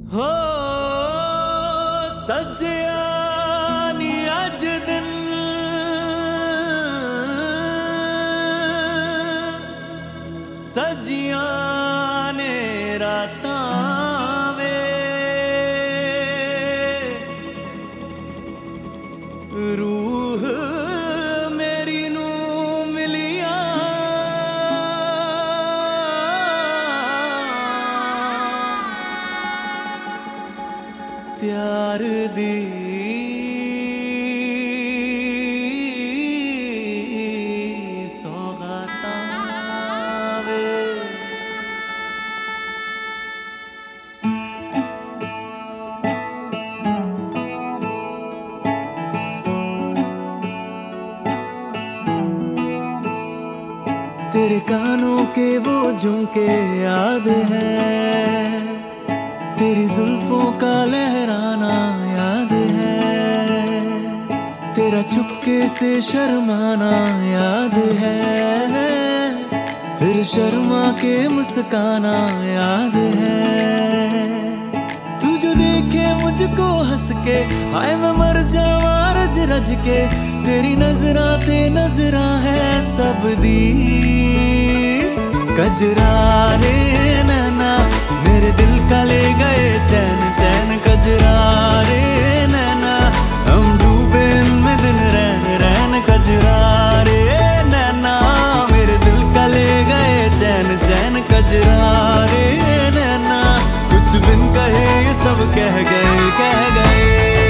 हो सजया नी अज दिन सजिया ने रातां वे रूह मेरी नू मिलिया प्यार दी सौगातां वे। तेरे कानों के वो झुमके याद है, तेरी जुल्फों का लहराना याद है, तेरा चुपके से शर्माना याद है, फिर शर्मा के मुस्काना याद है। तू जो देखे मुझको हंस के, हाय मैं मर जावां रज रज के, तेरी नजरा ते नजरा है सब दी। कजरारे नैना मेरे दिल का ले गए चैन चैन, कजरारे नैना हम डूबे इनमें दिन रैन रैन। कजरारे नैना मेरे दिल का ले गए चैन चैन, कजरारे नैना कुछ बिन कहे ये सब कह गए कह गए।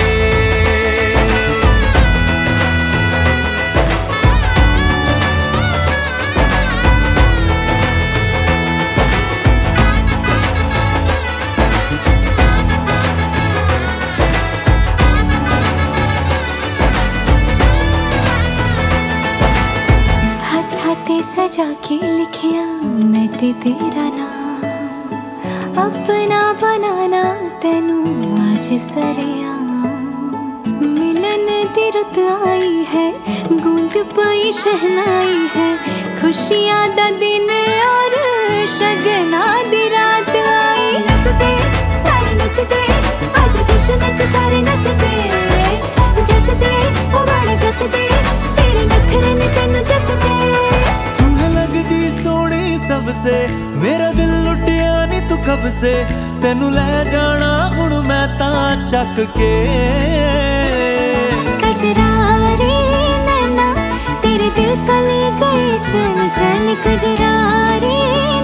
सजा के लिखिया मैं ते तेरा नाम, अपना बनाना तेनू आज सरिया। मिलन दी रुत आई है, गूंज पाई शहनाई है, खुशियां दा दिन और शगना दी रात आई। नचते सारे नचते, आज जश्न च सारे नचते, जचते ओ बड़े जचते, तेरे नखरे ने तेनू जचते। लगदी सोनी सबसे मेरा दिल लुटिया नी तू कब से, तेनू ले जाना हुण मैं तां चक के। कजरारे नैना तेरे दिल का ले गए चैन चैन, कजरारे